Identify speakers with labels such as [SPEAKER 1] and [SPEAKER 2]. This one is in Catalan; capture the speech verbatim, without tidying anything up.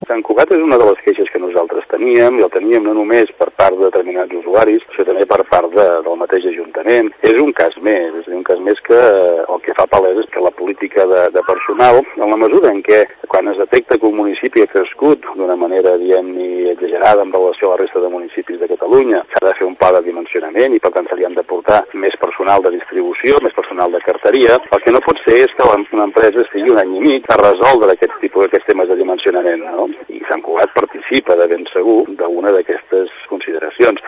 [SPEAKER 1] Sant Cugat és una de les queixes que nosaltres teníem, i el teníem no només per part de determinats usuaris, sinó també per part de, del mateix Ajuntament. És un cas més, és un cas més que el que fa palès és que la política de, de personal, en la mesura en què quan es detecta que un municipi ha crescut d'una manera, diguem-ne, exagerada en relació a la resta de municipis de Catalunya, s'ha de fer un pla de dimensionament i per tant se li han de portar més personal de distribució, més personal de carteria. El que no pot ser és que una empresa estigui un any i mig a resoldre aquest tipus, aquests temes de dimensionament, no? I Sant Cugat participa de ben segur d'una d'aquestes consideracions.